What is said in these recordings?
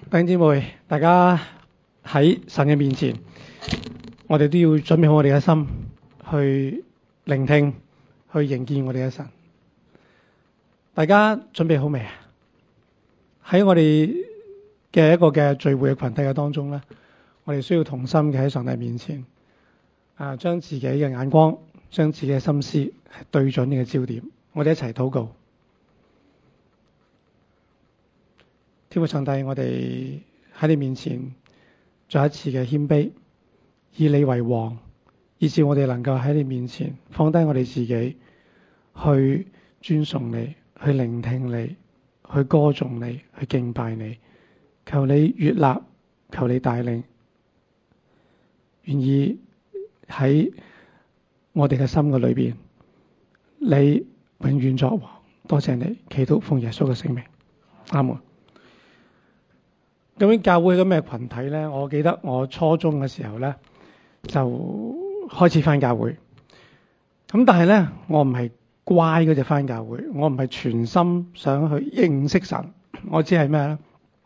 弟兄姊妹，大家喺神嘅面前，我哋都要準備好我哋嘅心去聆聽，去迎見我哋嘅神。大家準備好未啊？喺我哋嘅一個嘅聚會嘅群體嘅當中咧，我哋需要同心嘅喺上帝面前將自己嘅眼光，將自己嘅心思對準呢個焦點。我哋一齊禱告。天父上帝，我哋喺你面前再一次嘅謙卑，以你為王，以致我哋能夠喺你面前放低我哋自己，去尊崇你，去聆聽你，去歌頌你，去敬拜你。求你悅納，求你帶領，願意喺我哋嘅心嘅裏邊，你永遠作王。多謝你，祈禱奉耶穌嘅聖名，阿門。究竟教會係個咩群體呢？我記得我初中嘅時候呢，就開始返教會。咁但係呢，我唔係乖嗰隻返教會，我唔係全心想去認識神。我只係咩呢？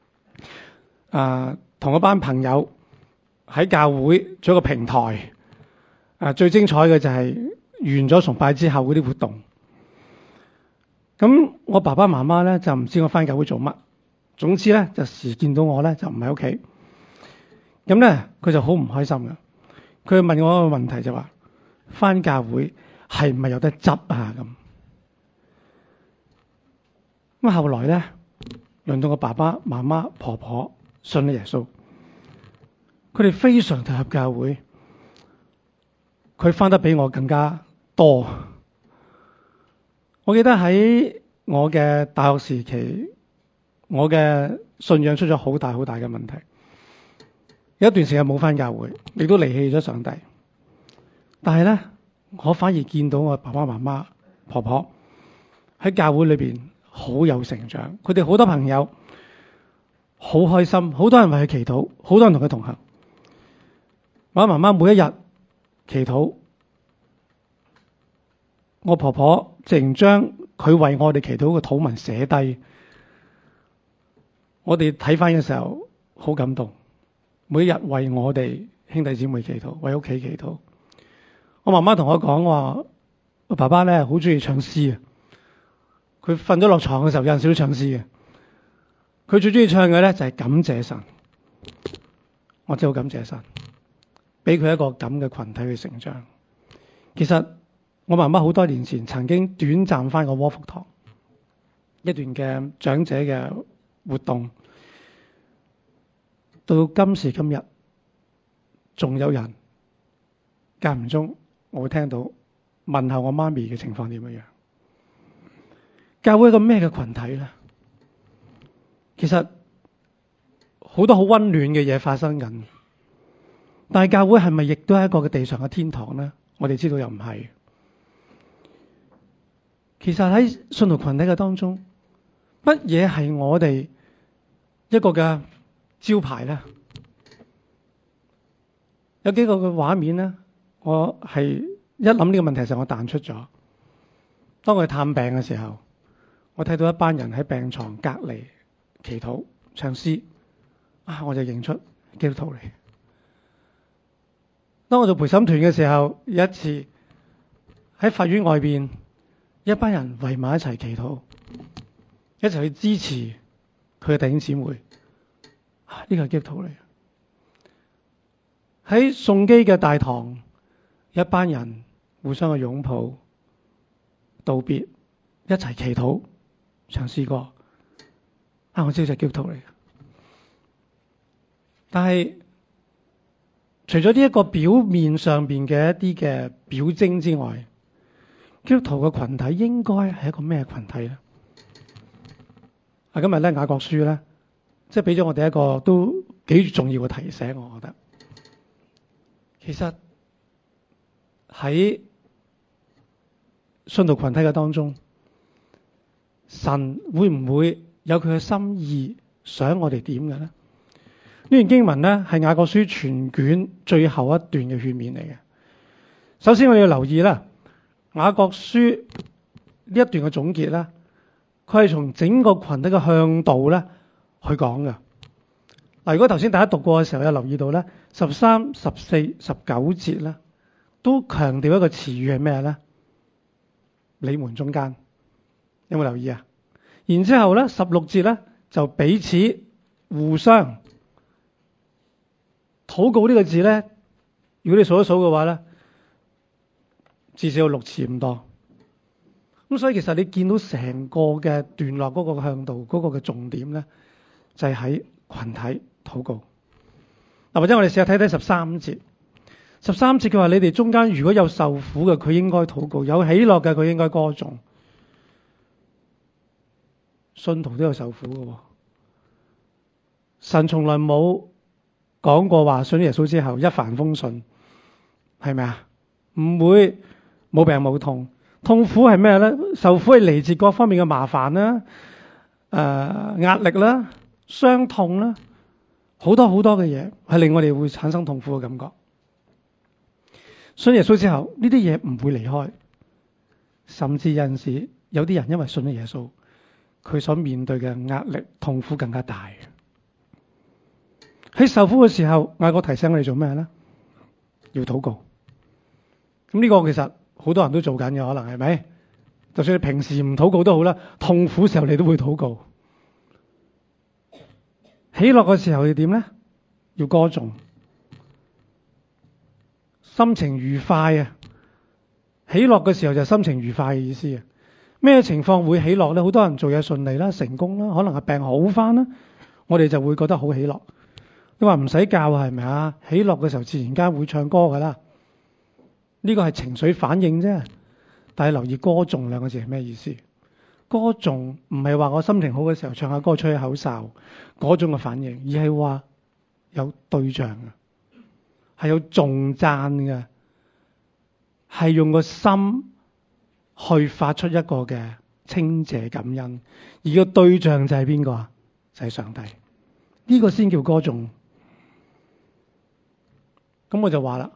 同一班朋友喺教會做一個平台。最精彩嘅就係完咗崇拜之後嗰啲活動。咁我爸爸媽媽呢，就唔知我返教會做乜。總之咧，就時見到我咧就唔喺屋企，咁咧佢就好唔開心嘅。佢問我一個問題就話：返教會係唔係有得執啊？咁後來咧，輪到我爸爸媽媽婆婆信咗耶穌，佢哋非常投入教會，佢返得比我更加多。我記得喺我嘅大學時期，我嘅信仰出咗好大好大嘅問題，有一段時間冇返教會，亦都離棄咗上帝。但係咧，我反而見到我爸爸媽媽婆婆喺教會裏邊好有成長，佢哋好多朋友，好開心，好多人為佢祈禱，好多人同佢同行。我媽媽每一日祈禱，我婆婆淨將佢為我哋祈禱嘅禱文寫低。我哋睇翻嘅時候好感動，每一日為我哋兄弟姊妹祈禱，為屋企祈禱。我媽媽同我講話，我爸爸咧好中意唱詩啊！佢瞓咗落床嘅時候，有陣時都唱詩嘅。佢最中意唱嘅咧就係感謝神。我真係好感謝神，俾佢一個咁嘅群體去成長。其實我媽媽好多年前曾經短暫翻過窩福堂一段嘅長者嘅活動，到今時今日仲有人間唔中我會聽到問候我媽咪嘅情況點樣。教會係個咩嘅群體咧？其實好多好溫暖嘅嘢發生緊，但係教會係咪亦都係一個嘅地上嘅天堂咧？我哋知道又唔係。其實喺信徒群體嘅當中，乜嘢係我哋一個嘅招牌咧？有幾個嘅畫面咧，我係一諗呢個問題時候，我彈出咗。當我去探病嘅時候，我睇到一班人喺病床隔離祈禱唱詩，我就認出基督徒嚟。當我做陪審團嘅時候，有一次喺法院外邊，一班人圍埋一齊祈禱，一齊去支持佢嘅弟兄姊妹。呢個係基督徒嚟。喺崇基嘅大堂，一班人互相嘅擁抱、道別，一齊祈禱、唱詩歌。我知道係基督徒嚟。但係除咗呢一個表面上邊嘅一啲嘅表徵之外，基督徒嘅群體應該係一個咩群體咧？今日咧雅各書咧，即係俾咗我哋一個都幾重要嘅提醒，我覺得。其實喺信徒群體嘅當中，神會唔會有佢嘅心意想我哋點嘅咧？呢段經文咧係雅各書全卷最後一段嘅勸勉嚟嘅。首先我哋要留意啦，雅各書呢一段嘅總結咧，佢係從整個群體嘅向導咧去講嘅。 嗱，如果頭先大家讀過嘅時候有留意到咧，13、14、19節咧，都強調一個詞語係咩咧？你們中間有冇留意啊？然之後咧16節咧就彼此互相禱告呢個字咧，如果你數一數嘅話咧，至少有6次咁多。咁所以其實你見到成個嘅段落嗰個向度嗰個嘅重點咧，就係喺群體禱告。嗱，或者我哋試下睇睇13節。13節佢話：你哋中間如果有受苦嘅，佢應該禱告；有喜樂嘅，佢應該歌頌。信徒都有受苦嘅，神從來冇講過話信耶穌之後一帆風順，係咪啊？唔會冇病冇痛。痛苦係咩咧？受苦係嚟自各方面嘅麻煩啦、壓力啦、傷痛啦，好多好多嘅嘢係令我哋會產生痛苦嘅感覺。信耶穌之後，呢啲嘢唔會離開，甚至有陣時有啲人因為信咗耶穌，佢所面對嘅壓力、痛苦更加大。喺受苦嘅時候，雅各提醒我哋做咩咧？要禱告。咁呢個其實好多人都做緊嘅，可能係咪？就算你平時唔禱告都好啦，痛苦時候你都會禱告。喜樂嘅時候要點咧？要歌頌。心情愉快啊！喜樂嘅時候就心情愉快嘅意思啊！咩情況會喜樂咧？好多人做嘢順利啦、成功啦，可能係病好翻啦，我哋就會覺得好喜樂。你話唔使教係咪啊？喜樂嘅時候自然間會唱歌噶啦，呢個係情緒反應啫。但係留意歌頌兩個字係咩意思？歌頌唔係話我心情好嘅時候唱下歌、吹下口哨嗰種嘅反應，而係話有對象啊。係有頌讚嘅，係用個心去發出一個嘅稱謝感恩，而個對象就係邊個啊？就係上帝，呢個先叫歌頌。咁我就話啦，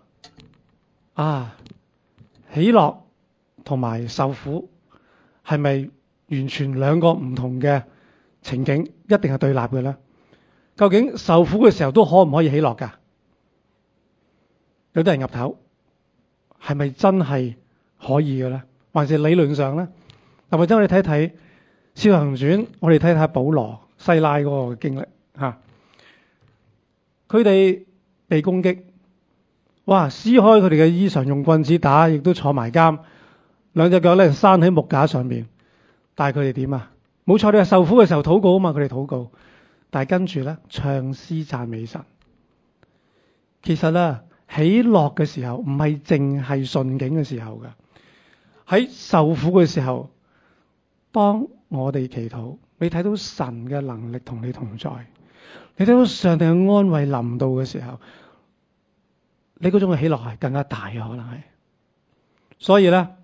喜樂同埋受苦係咪完全兩個唔同嘅情景，一定係對立嘅咧？究竟受苦嘅時候都可唔可以喜樂噶？有啲人岌頭，係咪真係可以嘅咧？還是理論上咧？或者我哋睇睇《使徒行傳》，我哋睇睇保羅、西拉嗰個經歷嚇。佢哋被攻擊，哇！撕開佢哋嘅衣裳，用棍子打，亦都坐埋監，兩隻腳咧生喺木架上面。但係佢哋點啊？冇錯，你係受苦嘅時候禱告啊嘛，佢哋禱告。但係跟住咧唱詩讚美神。其實咧，喜樂嘅時候唔係淨係順境嘅時候㗎，喺受苦嘅時候，當我哋祈禱，你睇到神嘅能力同你同在，你睇到上帝嘅安慰臨到嘅時候，你嗰種嘅喜樂係更加大嘅，可能係。所以咧，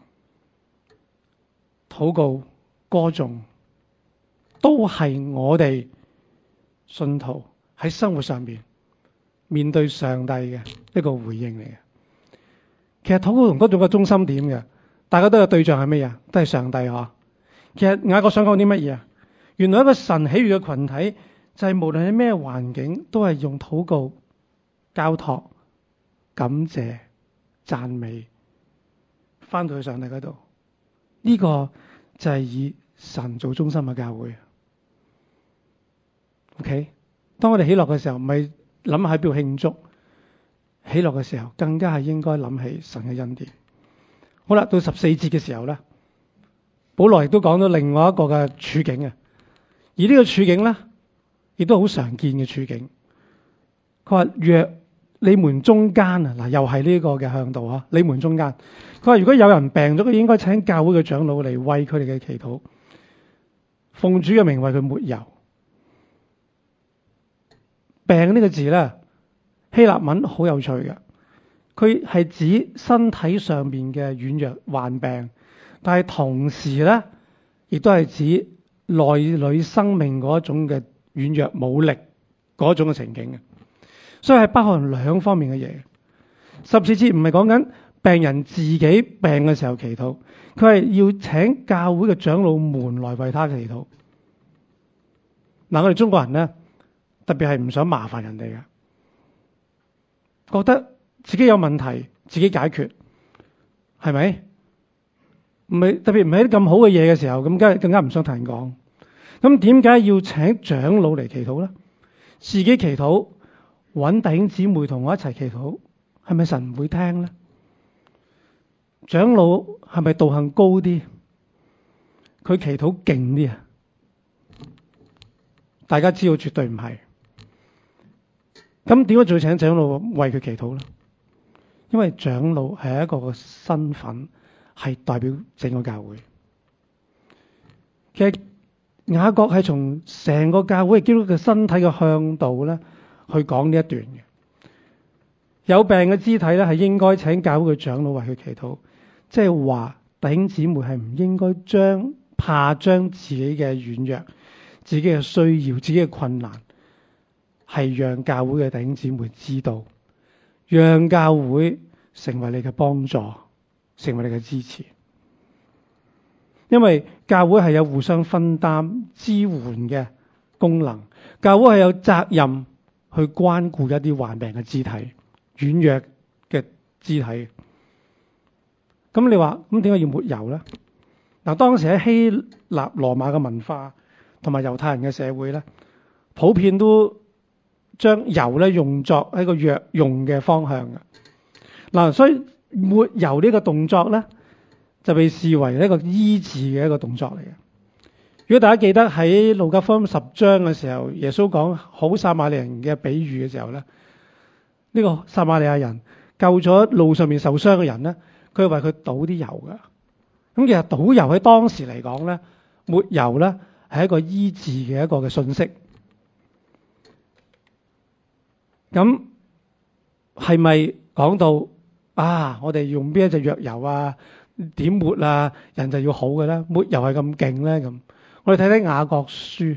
禱告、歌頌都係我哋信徒喺生活上面面對上帝嘅一個回應嚟嘅。其實禱告同歌頌嘅中心點嘅，大家都有對象係乜嘢？都係上帝嗬。其實雅各想講啲乜嘢啊？原來一個神喜悅嘅群體，就係無論喺咩環境，都係用禱告、交託、感謝、讚美，翻到去上帝嗰度。呢個就係以神做中心嘅教會。OK， 當我哋喜樂嘅時候，唔係諗喺邊度慶祝，喜樂嘅時候更加係應該諗起神嘅恩典。好啦，到14節嘅時候咧，保羅亦都講到另外一個嘅處境啊。而呢個處境咧，亦都好常見嘅處境。佢話若你們中間啊，嗱又係呢個嘅向度啊，你們中間。佢話如果有人病咗，佢應該請教會嘅長老嚟為佢哋嘅祈禱，奉主嘅名為佢抹油。病呢個字咧，希臘文好有趣嘅，佢係指身體上面嘅軟弱患病，但係同時咧，亦都係指內裏生命嗰一種嘅軟弱冇力嗰種嘅情景嘅，所以係包含兩方面嘅嘢。14節唔係講緊病人自己病嘅時候祈禱，佢係要請教會嘅長老們來為他祈禱。嗱，我哋中國人咧， 特別係唔想麻煩人哋嘅，覺得自己有問題自己解決，係咪？唔係，特別唔係啲咁好嘅嘢嘅時候，咁更加唔想同人講。咁點解要請長老嚟祈禱咧？自己祈禱，揾弟兄姊妹同我一齊祈禱，係咪神唔會聽咧？長老係咪道行高啲？佢祈禱勁啲啊？大家知道絕對唔係。咁點解仲要請長老為佢祈禱咧？因為長老係一個嘅身份，係代表整個教會。其實雅各係從成個教會基督嘅身體嘅向度咧，去講呢一段嘅。有病嘅肢體咧，係應該請教會嘅長老為佢祈禱。即係話弟兄姊妹係唔應該怕將自己嘅軟弱、自己嘅需要、自己嘅困難，係讓教會嘅弟兄姊妹知道，讓教會成為你嘅幫助，成為你嘅支持。因為教會係有互相分擔、支援嘅功能，教會係有責任去關顧一啲患病嘅肢體、軟弱嘅肢體。咁你話咁點解要抹油咧？嗱，當時喺希臘羅馬嘅文化同埋猶太人嘅社會咧，普遍都將油咧用作一個藥用嘅方向嘅。嗱，所以抹油呢個動作咧，就被視為一個醫治嘅一個動作嚟嘅。如果大家記得喺路加福音10章嘅時候，耶穌講好撒瑪利亞人嘅比喻嘅時候咧，呢個撒瑪利亞人救咗路上面受傷嘅人咧，佢為佢倒啲油噶。咁其實倒油喺當時嚟講咧，抹油咧係一個醫治嘅一個嘅信息。咁係咪講到我哋用邊一隻藥油啊？點抹啊？人就要好嘅咧？抹油係咁勁咧？咁我哋睇睇雅各書。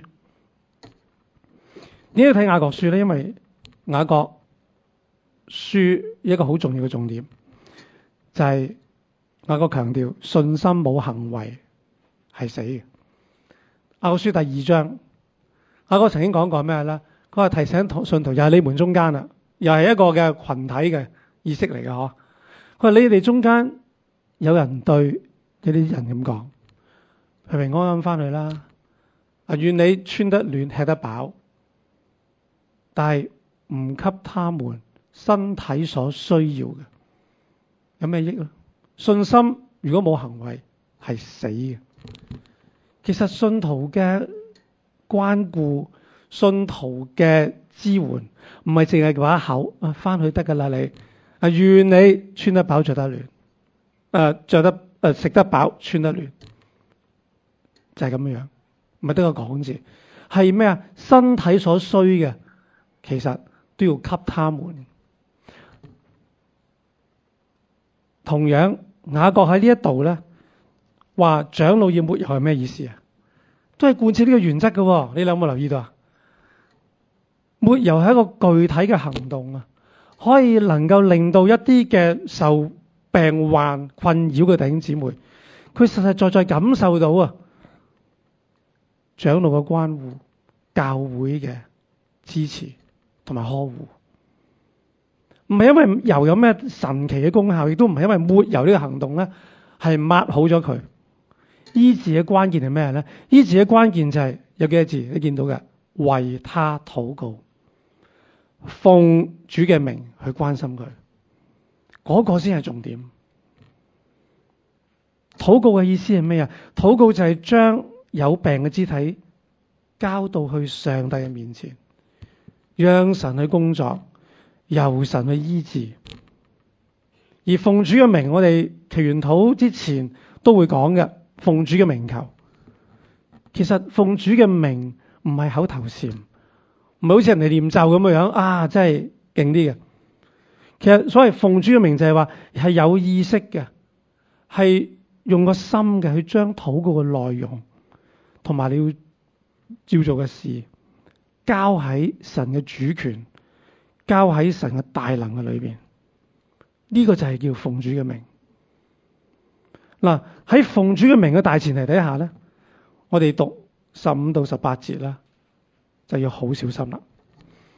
點解睇雅各書咧？因為雅各書一個好重要嘅重點就係雅各強調信心冇行為係死嘅。雅各書第2章，雅各曾經講過咩咧？佢話提醒信徒，又係你們中間啦，又係一個嘅群體嘅意識嚟嘅嗬。佢話你哋中間有人對有啲人咁講，平平安安翻去啦。願你穿得暖，吃得飽，但係唔給他們身體所需要嘅，有咩益咧？信心如果冇行為係死嘅。其實信徒嘅關顧、信徒嘅支援，唔係淨係話口翻去得噶啦。你願你穿得飽着得暖，食得飽穿得暖，就係咁樣，唔係得個講字。係咩啊？身體所需嘅，其實都要給他們。同樣雅各喺呢一度咧，話長老要抹油係咩意思啊？都係貫徹呢個原則嘅。你有冇留意到啊？抹油係一個具體嘅行動啊，可以能夠令到一啲嘅受病患困擾嘅弟兄姊妹，佢實實在在感受到長老嘅關護、教會嘅支持同埋呵護。唔係因為油有咩神奇嘅功效，亦都唔係因為抹油呢個行動咧係抹好咗佢。醫治嘅關鍵係咩咧？醫治嘅關鍵就係有幾個字你見到嘅，為他禱告，奉主嘅名去關心佢，嗰個先係重點。禱告嘅意思係咩啊？禱告就係將有病嘅肢體交到去上帝嘅面前，讓神去工作，由神去醫治。而奉主嘅名，我哋祈完禱之前都會講嘅，奉主嘅名求。其實奉主嘅名唔係口頭禪，唔係好似人哋念咒咁樣真係勁啲嘅。其實所謂奉主嘅名就係話係有意識嘅，係用個心嘅去將禱告嘅內容同埋你要照做嘅事交喺神嘅主權，交喺神嘅大能嘅裏邊。呢個就係叫奉主嘅名。嗱，喺奉主嘅名嘅大前提底下咧，我哋讀15到18節啦，就要好小心啦。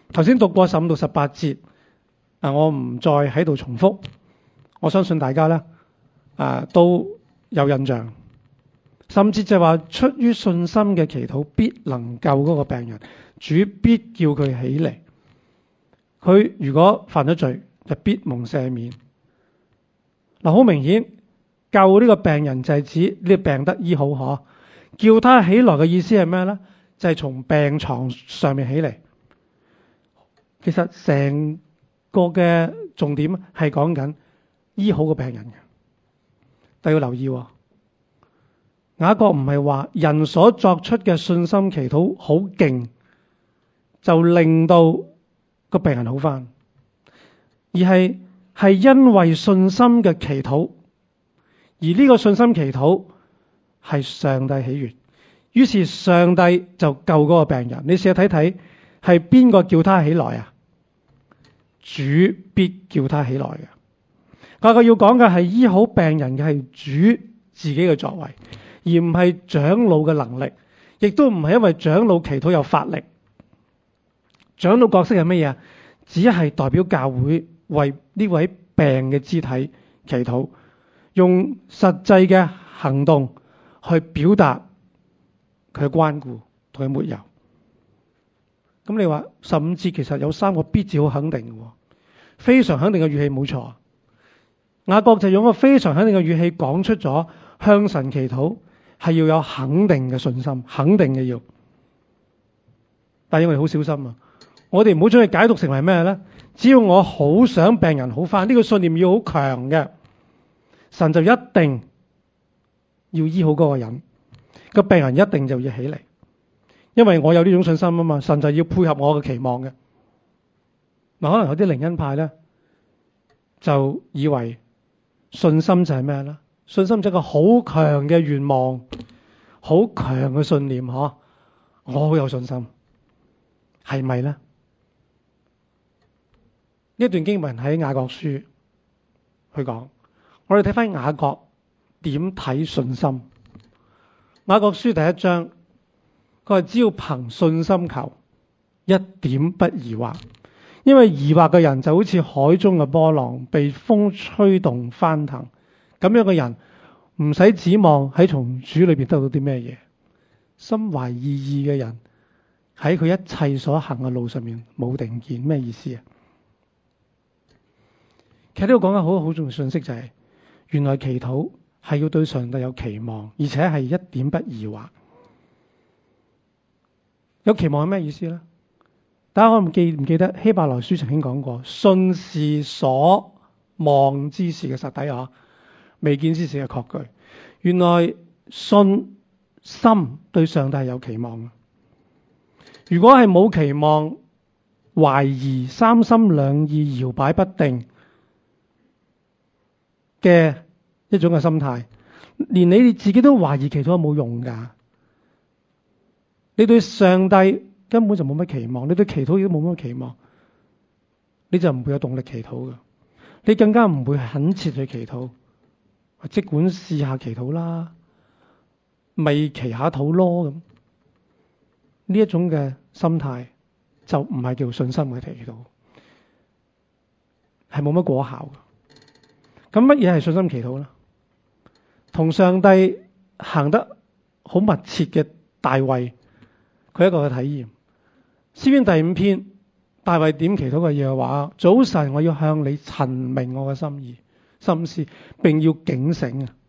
頭先讀過15到18節，我唔再喺度重複。我相信大家咧都有印象，甚至就係話出於信心嘅祈禱必能救嗰個病人，主必叫佢起嚟。佢如果犯咗罪，就必蒙赦免。嗱，好明顯救呢個病人就係指呢個病得醫好嗬。叫他起來嘅意思係咩咧？就係從病床上面起嚟。其實成個嘅重點係講緊醫好個病人嘅。但要留意，雅各唔係話人所作出嘅信心祈禱好勁，就令到個病人好返，而係因為信心嘅祈禱，而呢個信心祈禱係上帝喜悅，於是上帝就救嗰個病人。你試下睇睇係邊個叫他起來啊？主必叫他起來嘅。雅各要講嘅係醫好病人嘅係主自己嘅作為，而唔係長老嘅能力，亦都唔係因為長老祈禱有法力。長老角色係乜嘢啊？只係代表教會為呢位病嘅肢體祈禱，用實際嘅行動去表達佢嘅關顧同佢抹油。咁你話15節其實有3個必字好肯定嘅，非常肯定嘅語氣冇錯。雅各就用個非常肯定嘅語氣講出咗向神祈禱係要有肯定嘅信心，肯定嘅要。但係我哋好小心啊！我哋唔好將佢解讀成為咩咧？只要我好想病人好返，呢個信念要好強嘅，神就一定要醫好嗰個人，個病人一定就要起嚟，因為我有呢種信心啊嘛。神就要配合我嘅期望嘅。嗱，可能有啲靈恩派咧就以為信心就係咩咧？信心就係一個好強嘅願望，好強嘅信念嗬。我好有信心，係咪咧？呢段經文喺雅各書去講，我哋睇翻雅各點睇信心。雅各書第1章，佢話只要憑信心求，一點不疑惑，因為疑惑嘅人就好似海中嘅波浪，被風吹動翻騰。咁樣嘅人唔使指望喺從主裏邊得到啲咩嘢。心懷二意嘅人喺佢一切所行嘅路上面冇定見。咩意思啊？其實呢度講緊好重要嘅信息就係，原來祈禱係要對上帝有期望，而且係一點不疑惑。有期望係咩意思咧？大家可能記唔記得希伯來書曾經講過，信是所望之事嘅實底啊，未見之事嘅確據。原來信心對上帝係有期望嘅。如果係冇期望，懷疑、三心兩意、搖擺不定嘅一種嘅心態，連你自己都懷疑祈禱有冇用噶。你對上帝根本就冇乜期望，你對祈禱亦都冇乜期望，你就唔會有動力祈禱噶。你更加唔會懇切去祈禱，即管試下祈禱啦，咪祈下禱咯咁。呢一種嘅心態就唔係叫信心嘅祈禱，係冇乜果效嘅。咁乜嘢係信心祈禱咧？同上帝行得好密切嘅大衛，佢一個嘅體驗。詩篇第5篇，大衛點祈禱嘅嘢話：早晨我要向你陳明我嘅心意、心思，並要警醒啊！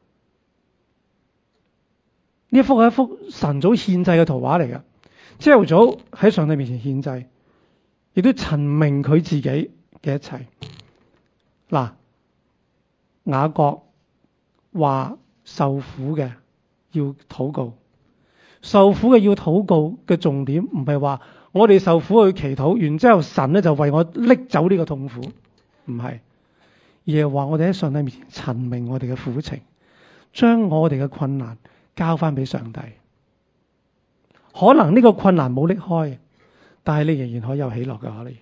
呢一幅係一幅晨早獻祭嘅圖畫嚟㗎。朝頭早喺上帝面前獻祭，亦都陳明佢自己嘅一切。嗱，雅各話受苦嘅要禱告，受苦嘅要禱告嘅重點唔係話我哋受苦去祈禱，然之後神咧就為我拎走呢個痛苦，唔係，而係話我哋喺上帝面前陳明我哋嘅苦情，將我哋嘅困難交翻俾上帝。可能呢個困難冇拎開，但係你仍然可以有喜樂嘅可以。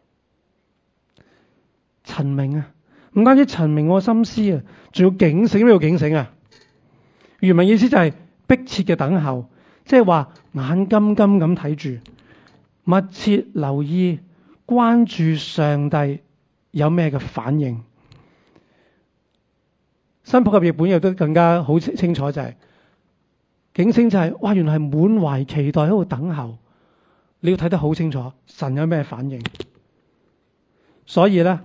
陳明啊，唔單止陳明我心思啊，仲要警醒。咩叫警醒啊？原文意思就係迫切嘅等候，即係話眼金金咁睇住， 密切留意、關注上帝有咩嘅反應。新普及譯本亦都更加好清楚，就係警醒就係哇，原來係滿懷期待喺度等候。你要睇得好清楚，神有咩反應。所以咧，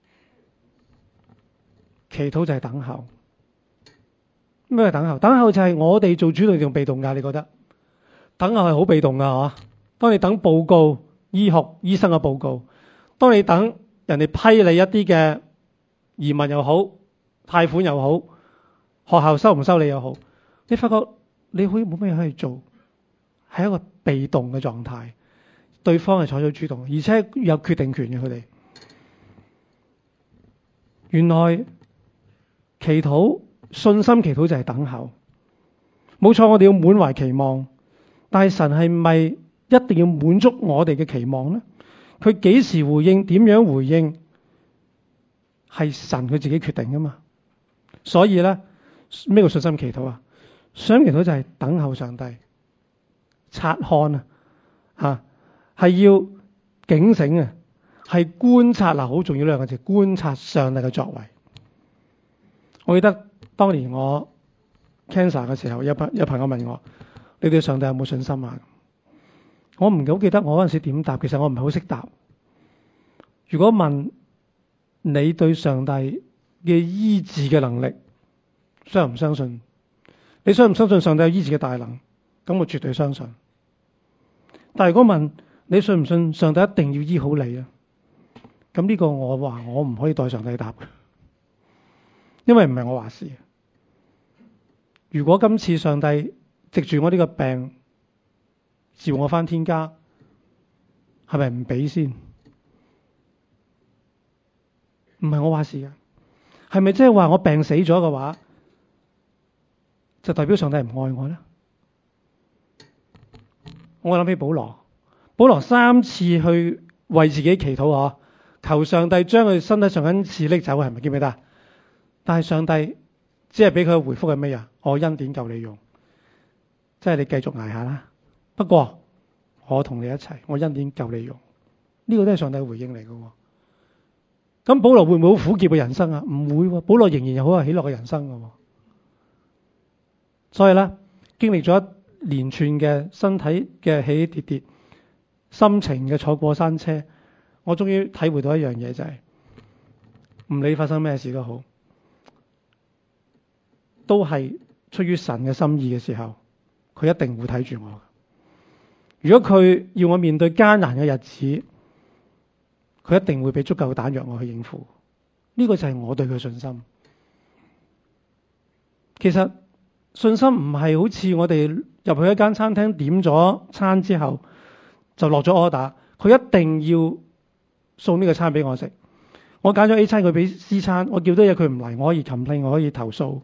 祈禱就係等候。咩係等候？等候就係我哋做主動定被動㗎？你覺得？等候係好被動㗎，係嘛？當你等報告、醫生嘅報告，當你等人哋批你一啲嘅移民又好、貸款又好、學校收唔收你又好，你發覺你好似冇咩可以做，係一個被動嘅狀態。對方係採取主動，而且有決定權嘅佢哋。原來祈禱、信心祈禱就係等候。冇錯，我哋要滿懷期望，但係神係咪一定要滿足我哋嘅期望呢？佢幾時回應、點樣回應，係神佢自己決定噶嘛。所以咧，咩叫信心祈禱啊？信心祈禱就係等候上帝、察看係要警醒啊，係觀察嗱，好重要兩個字，觀察上帝嘅作為。我記得當年我 cancer 嘅時候，有朋友問我：你對上帝有冇信心啊？我唔好記得我嗰陣時點答，其實我唔係好識答。如果問你對上帝嘅醫治嘅能力相唔相信？你相唔相信上帝有醫治嘅大能？咁我絕對相信。但係如果問你信唔信上帝一定要醫好你啊？咁呢個我話我唔可以代上帝答嘅，因為唔係我話事。如果今次上帝藉住我呢個病召我返天家，係咪唔俾先？唔係我話事嘅，係咪即係話我病死咗嘅話，就代表上帝唔愛我咧？我諗起保羅3次去為自己祈禱，求上帝將佢身體上恩賜拎走，係咪記唔記得？但係上帝只係俾佢嘅回覆係咩啊？我恩典夠你用，即係你繼續捱下啦。不過我同你一齊，我恩典夠你用。呢個都係上帝回應嚟嘅。咁保羅會唔會好苦澀嘅人生啊？唔會，保羅仍然有好有喜樂嘅人生嘅。所以咧，經歷咗一連串嘅身體嘅起起跌跌，心情嘅坐過山車，我終於體會到一樣嘢，就係唔理發生咩事都好，都係出於神嘅心意嘅時候，佢一定會睇住我。如果佢要我面對艱難嘅日子，佢一定會俾足夠嘅彈藥我去應付。呢個就係我對佢嘅信心。其實信心唔係好似我哋入去一間餐廳點咗餐之後就落咗 order， 佢一定要送呢個餐俾我食。我揀咗 A 餐，佢俾 C 餐，我叫多嘢佢唔嚟，我可以 complain， 我可以投訴。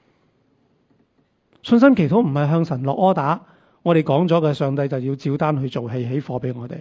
信心祈禱唔係向神落 order， 我哋講咗嘅上帝就要照單去做，起貨俾我哋。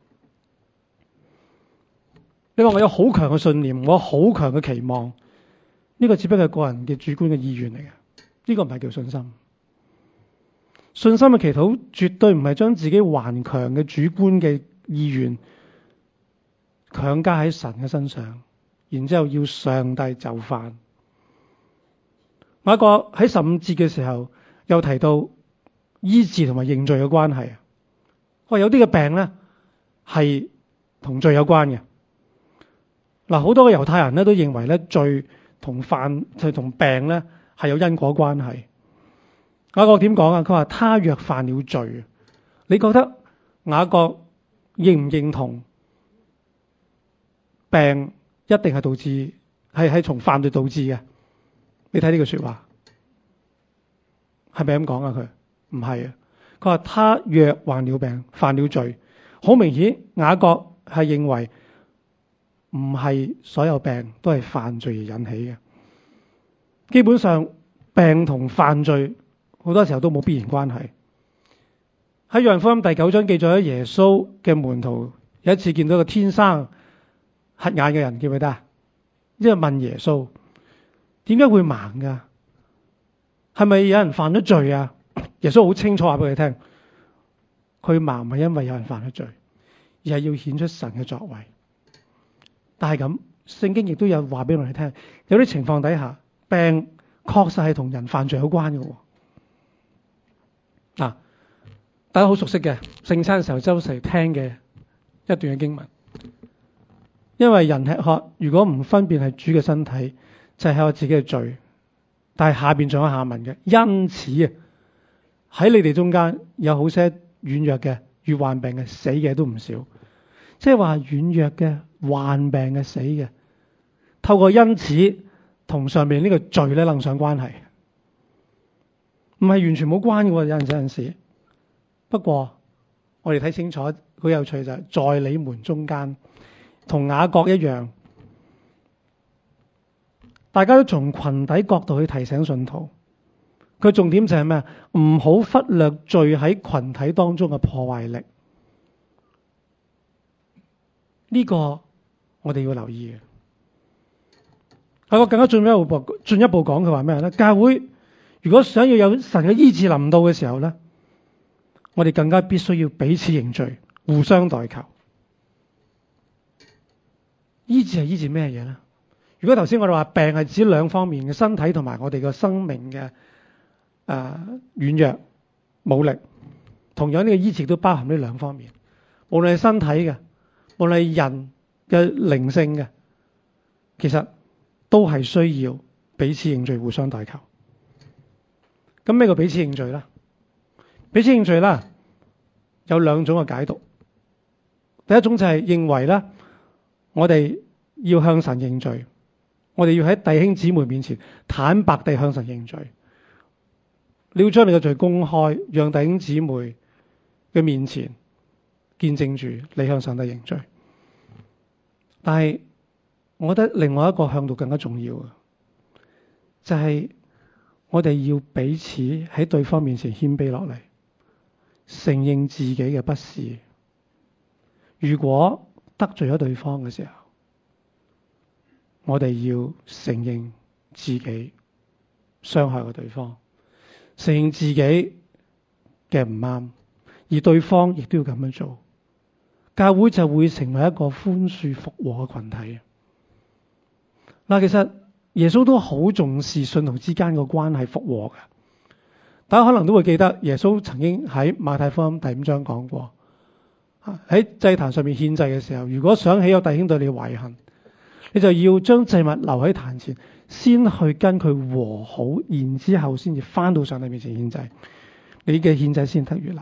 你話我有好強嘅信念，我好強嘅期望，呢個只不過係個人嘅主觀嘅意願嚟嘅，呢個唔係叫信心。信心嘅祈禱絕對唔係將自己頑強嘅主觀嘅意願強加喺神嘅身上，然之後要上帝就範。雅各喺15節嘅時候又提到醫治同埋認罪嘅關係。我話有啲嘅病咧係同罪有關嘅。嗱，好多嘅猶太人咧都認為咧罪同病咧係有因果關係。雅各點講啊？佢話他若犯了罪，你覺得雅各認唔認同病一定係導致係從犯罪導致嘅？你睇呢句說話係咪咁講啊？佢唔係啊。佢話他若患了病，犯了罪，好明顯雅各係認為唔係所有病都係犯罪而引起嘅。基本上病同犯罪好多時候都冇必然關係。喺約翰福音第9章記載咗耶穌嘅門徒有一次見到一個天生瞎眼嘅人，記唔記得啊？即係問耶穌點解會盲噶？係咪有人犯咗罪啊？耶穌好清楚話俾佢聽，佢盲唔係因為有人犯咗罪， 而係要顯出神嘅作為。但係咁，聖經亦都有話俾我哋聽，有啲情況底下，病確實係同人犯罪有關嘅。嗱，大家好熟悉嘅聖餐嘅時候周時聽嘅一段嘅經文，因為人吃喝如果唔分辨係主嘅身體，就係吃我自己嘅罪。但係下邊仲有下文嘅，因此啊，喺你哋中間有好些軟弱嘅、與患病嘅、死嘅都唔少。即係話軟弱嘅、患病嘅、死嘅，透過因此同上面呢個罪咧楞上關係，唔係完全冇關嘅喎。有陣時，不過我哋睇清楚，好有趣就係在你們中間，同雅各一樣。大家都從群體角度去提醒信徒，佢重點就係咩？唔好忽略罪喺群體當中嘅破壞力。呢個我哋要留意嘅。我更加進一步講，佢話咩咧？教會如果想要有神嘅醫治臨到嘅時候咧，我哋更加必須要彼此認罪，互相代求。醫治係醫治咩嘢咧？如果頭先我哋話病係指兩方面嘅，身體同埋我哋嘅生命嘅軟弱冇力，同樣呢個醫治都包含呢兩方面。無論係身體嘅，無論係人嘅靈性嘅，其實都係需要彼此認罪、互相代求。咁咩叫彼此認罪啦？彼此認罪啦，有兩種嘅解讀。第一種就係認為咧，我哋要向神認罪。我哋要喺弟兄姊妹面前坦白地向神認罪，你要將你嘅罪公開，讓弟兄姊妹嘅面前見證住你向上帝認罪。但係我覺得另外一個向度更加重要嘅，就係我哋要彼此喺對方面前謙卑落嚟，承認自己嘅不是。如果得罪咗對方嘅時候，我哋要承認自己傷害過對方，承認自己嘅唔啱，而對方亦都要咁樣做，教會就會成為一個寬恕復和嘅群體。嗱，其實耶穌都好重視信徒之間嘅關係復和嘅。大家可能都會記得耶穌曾經喺馬太福音第5章講過，喺祭壇上面獻祭嘅時候，如果想起有弟兄對你懷恨，你就要將祭物留喺壇前，先去跟佢和好，然之後先至翻到上帝面前獻祭，你嘅獻祭先得悅納。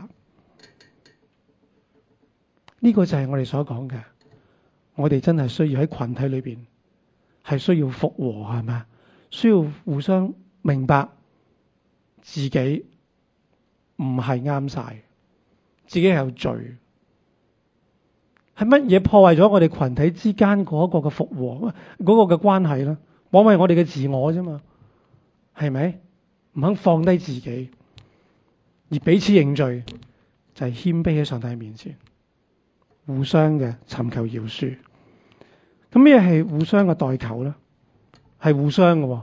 呢個就係我哋所講嘅，我哋真係需要喺群體裏邊係需要復和，係咪？需要互相明白自己唔係啱晒，自己係有罪。係乜嘢破壞咗我哋群體之間嗰個嘅復和，嗰個嘅關係咧？往往係我哋嘅自我啫嘛，係咪？唔肯放低自己，而彼此認罪，就係謙卑喺上帝面前，互相嘅尋求饒恕。咁咩係互相嘅代求咧？係互相嘅，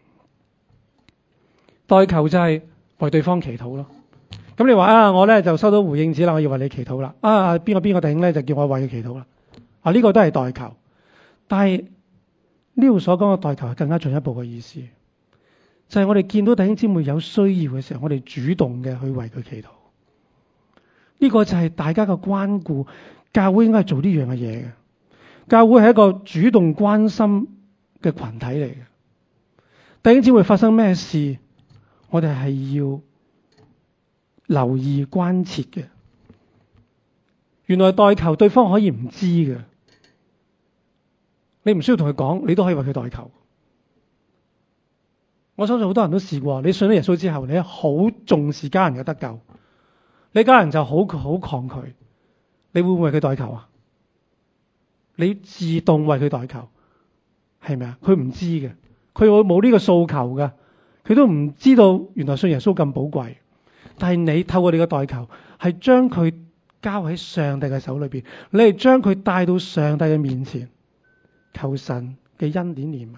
代求就係為對方祈禱咯。咁你話啊，我咧就收到回應紙啦，我要為你祈禱啦。啊，邊個弟兄咧就叫我為佢祈禱啦。啊，呢個都係代求，但係呢度所講嘅代求係更加進一步嘅意思，就係我哋見到弟兄姊妹有需要嘅時候，我哋主動嘅去為佢祈禱。呢個就係大家嘅關顧，教會應該係做呢樣嘅嘢嘅。教會係一個主動關心嘅群體嚟嘅。弟兄姊妹發生咩事，我哋係要留意關切嘅。原來代求對方可以唔知嘅，你唔需要同佢講，你都可以為佢代求。我相信好多人都試過，你信咗耶穌之後，你好重視家人嘅得救，你家人就好抗拒，你會唔會為佢代求啊？你自動為佢代求，係咪啊？佢唔知嘅，佢會冇呢個訴求嘅，佢都唔知道原來信耶穌咁寶貴。但係你透過你嘅代求，係將佢交喺上帝嘅手裏邊，你係將佢帶到上帝嘅面前，求神嘅恩典憐憫佢。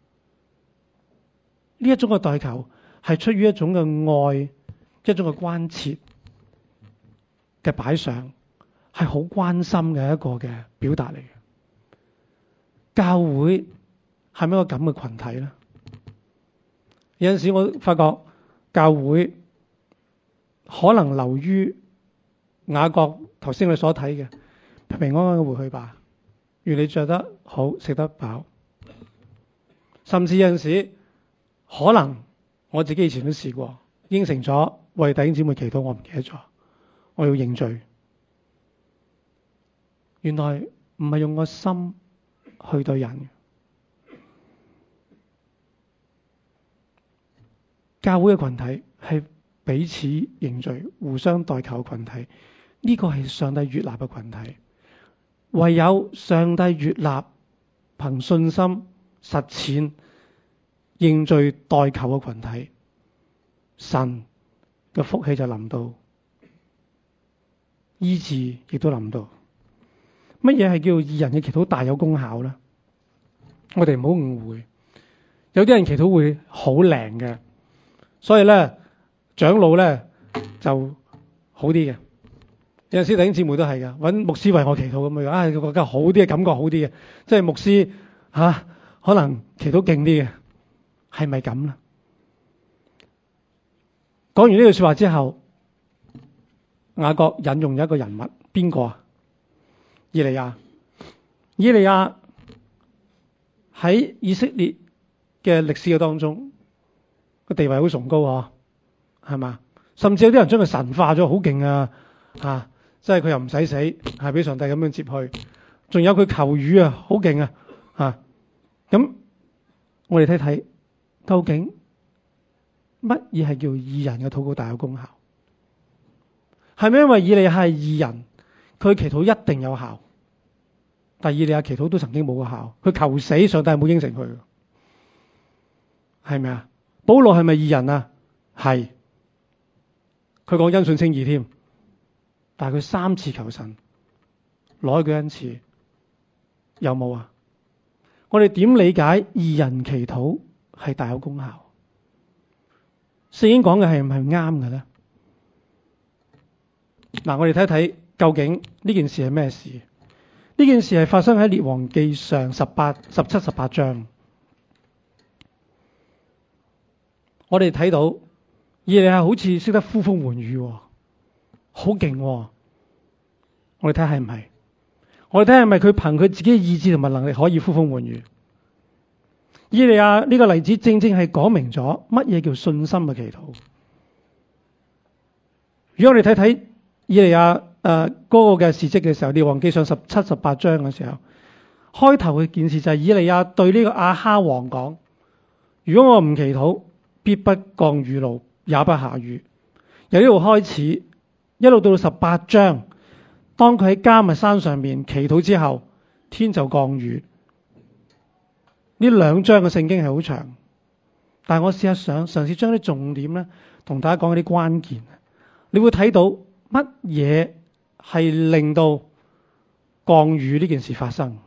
呢一種嘅代求係出於一種嘅愛，一種嘅關切嘅擺上， 係好關心嘅一個嘅表達嚟嘅。教會係咪一個咁嘅群體咧？有陣時我發覺教會可能流於雅各頭先我哋所睇嘅平平安安嘅回去吧，願你着得好，食得飽。甚至有陣時可能我自己以前都試過，應承咗為弟兄姊妹祈禱，我唔記得咗，我要認罪。原來唔係用個心去對人。教會嘅群體係彼此認罪、互相代求嘅群體，呢個係上帝悅納嘅群體。唯有上帝悅納，憑信心實踐認罪代求嘅群體，神嘅福氣就臨到，醫治亦都臨到。乜嘢係叫義人嘅祈禱大有功效咧？我哋唔好誤會，有啲人祈禱會好靈嘅。所以咧，長老咧就好啲嘅。有陣時弟兄姊妹都係嘅，揾牧師為我祈禱咁樣，佢覺得好啲嘅感覺好啲嘅，即係牧師可能祈禱勁啲嘅，係咪咁咧？講完呢句說話之後，雅各引用咗一個人物，邊個啊？以利亞。以利亞喺以色列嘅歷史嘅當中，個地位好崇高啊，係嘛？甚至有啲人將佢神化咗，好勁啊！即係佢又唔使死，係俾上帝咁樣接去。仲有佢求雨啊，好勁啊！咁我哋睇睇究竟乜嘢係叫義人嘅禱告大有功效？係咪因為以利亞係義人，佢祈禱一定有效？但係以利亞祈禱都曾經冇個效，佢求死，上帝冇應承佢，係咪啊？保羅係咪義人啊？係，佢講因信稱義添，但係佢3次求神攞佢恩賜，有冇啊？我哋點理解義人祈禱係大有功效？聖經講嘅係唔係啱嘅咧？嗱，我哋睇睇究竟呢件事係咩事？呢件事係發生喺列王記上17、18章。我哋睇到以利亞好似識得呼風喚雨，好勁。我哋睇下係唔係？我哋睇下係咪佢憑佢自己嘅意志同埋能力可以呼風喚雨？以利亞呢個例子正正係講明咗乜嘢叫信心嘅祈禱。如果我哋睇睇以利亞嗰個嘅事蹟嘅時候，列王記上17、18章嘅時候，開頭嘅件事就係以利亞對呢個亞哈王講：如果我唔祈禱，必不降雨露，也不下雨。由呢度開始，一路到18章，當佢喺迦密山上面祈禱之後，天就降雨。呢2章嘅聖經係好長，但係我試下嘗試將啲重點咧，同大家講一啲關鍵。你會睇到乜嘢係令到降雨呢件事發生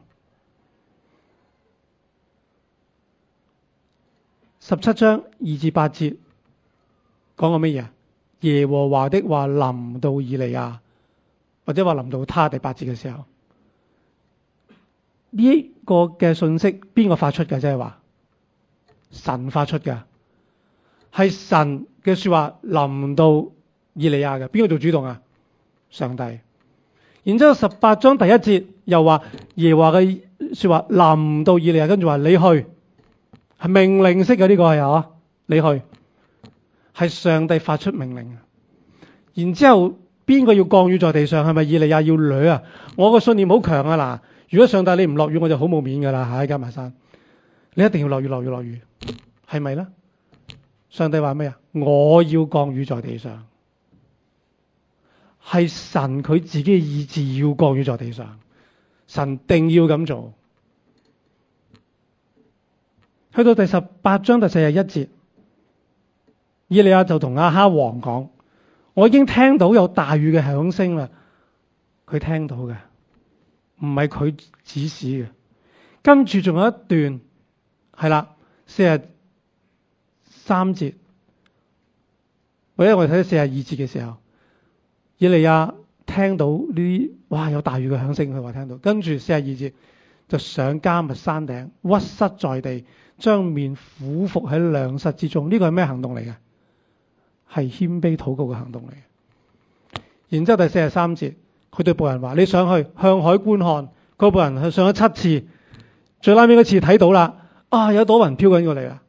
？17章2至8節講過乜嘢？耶和華的話臨到以利亞，或者話臨到他。第8節嘅時候，呢個嘅信息邊個發出嘅？即係話神發出嘅，係神嘅說話臨到以利亞嘅。邊個做主動啊？上帝。然之後18章第1節又話耶和華嘅說話臨到以利亞，跟住話你去。係命令式嘅，呢個係你去，係上帝發出命令。然之後邊個要降雨在地上？係咪以利亞要掠啊？我個信念好強啊！嗱，如果上帝你唔落雨，我就好冇面噶啦。喺迦密山，你一定要落雨，落雨，落雨，係咪咧？上帝話咩啊？我要降雨在地上，係神佢自己嘅意志要降雨在地上，神定要咁做。去到第18章第41節，以利亞就同亞哈王講：我已經聽到有大雨嘅響聲啦。佢聽到嘅，唔係佢指使嘅。跟住仲有一段係啦，43節，或者我哋睇到42節嘅時候，以利亞聽到呢哇有大雨嘅響聲，佢話聽到。跟住42節就上迦密山頂，屈膝在地，將面俯伏喺兩膝之中。呢個係咩行動嚟嘅？係謙卑禱告嘅行動嚟嘅。然之後第43節，佢對僕人話：你上去向海觀看。嗰僕人去上咗7次，最拉尾嗰次睇到啦，有朵雲飄緊過嚟啦，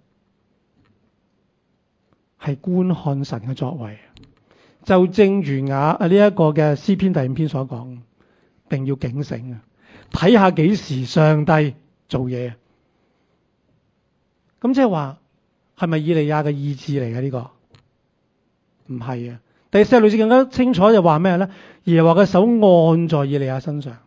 係觀看神嘅作為。就正如呢一個嘅詩篇第5篇所講，定要警醒啊！睇下幾時上帝做嘢。咁即係話係咪以利亞嘅意志嚟嘅呢個？唔係啊！第4節更加清楚就話咩咧？耶和華嘅手按在以利亞身上，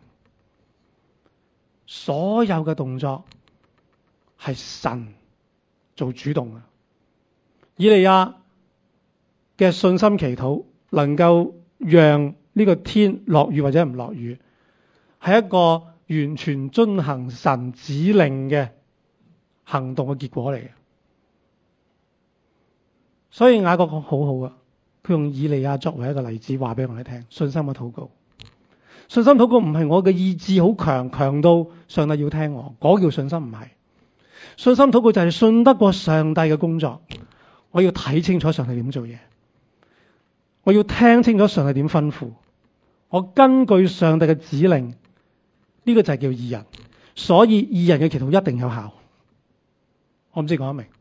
所有嘅動作係神做主動啊！以利亞嘅信心祈禱能夠讓呢個天落雨或者唔落雨，係一個完全遵行神指令嘅行動嘅結果嚟嘅。所以雅各講好好啊，佢用以利亞作為一個例子話俾我哋聽，信心嘅禱告。信心禱告唔係我嘅意志好強，強到上帝要聽我，嗰叫信心。唔係。信心禱告就係信得過上帝嘅工作，我要睇清楚上帝點做嘢，我要聽清楚上帝點吩咐，我根據上帝嘅指令，呢個就係叫義人。所以義人嘅祈禱一定有效。我唔知講得明。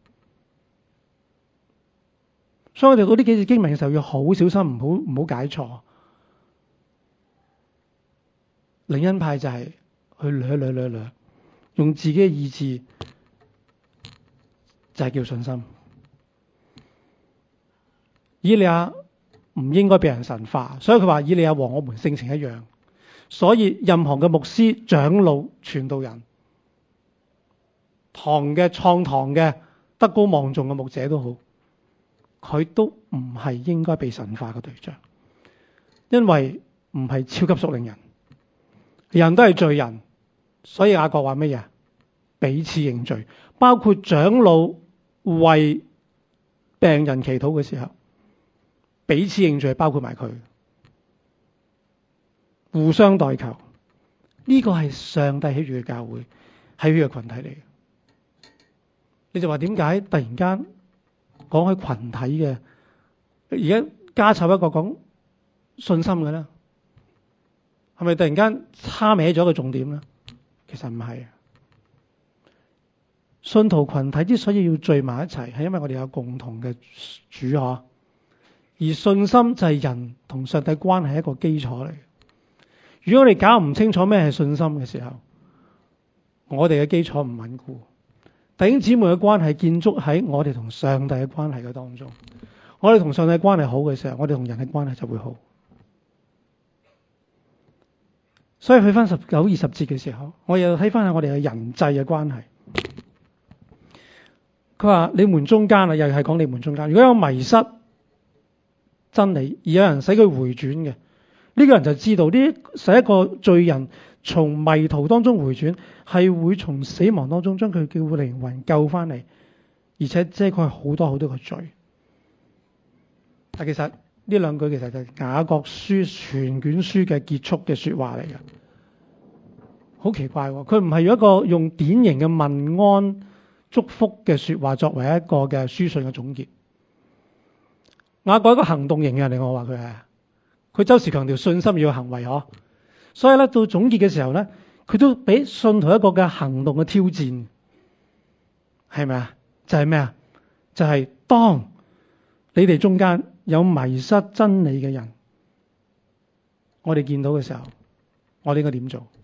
所以我哋讀呢幾節經文嘅時候要好小心，唔好解錯。靈恩派就係去掠，用自己嘅意志就係叫信心。以利亞唔應該被人神化，所以佢話以利亞和我們性情一樣。所以任何嘅牧師、長老、傳道人、創堂嘅德高望重嘅牧者都好，佢都唔係應該被神化嘅對象，因為唔係超級屬靈人，人都係罪人。所以雅各話乜嘢？彼此認罪，包括長老為病人祈禱嘅時候，彼此認罪，包括埋佢，互相代求。呢個係上帝喜悅嘅教會，喜悅嘅群體嚟嘅。你就話點解突然間講起群體嘅，而家加插一個講信心嘅咧？係咪突然間差歪咗個重點咧？其實唔係。信徒群體之所以要聚埋一齊，係因為我哋有共同嘅主嗬。而信心就係人同上帝關係一個基礎嚟。如果我哋搞唔清楚咩係信心嘅時候，我哋嘅基礎唔穩固。弟兄姊妹嘅關係建築喺我哋同上帝嘅關係嘅當中。我哋同上帝關係好嘅時候，我哋同人嘅關係就會好。所以去翻19、20節嘅時候，我又睇翻下我哋嘅人際嘅關係。佢話你們中間啊，又係講你們中間，如果有迷失真理而有人使佢回轉嘅，呢個人就知道呢，使一個罪人從迷途當中回轉，係會從死亡當中將佢叫靈魂救翻嚟，而且遮蓋好多好多個罪。但其實呢兩句其實就係雅各書全卷書嘅結束嘅說話嚟嘅，好奇怪喎！佢唔係用典型嘅問安祝福嘅說話作為一個嘅書信嘅總結。雅各一個行動型嘅人嚟，我話佢係，佢周時強調信心要有行為嗬。所以咧到總結嘅時候咧，佢都俾信徒一個嘅行動嘅挑戰，係咪啊？就係咩啊？就係當你哋中間有迷失真理嘅人，我哋見到嘅時候，我哋應該點做？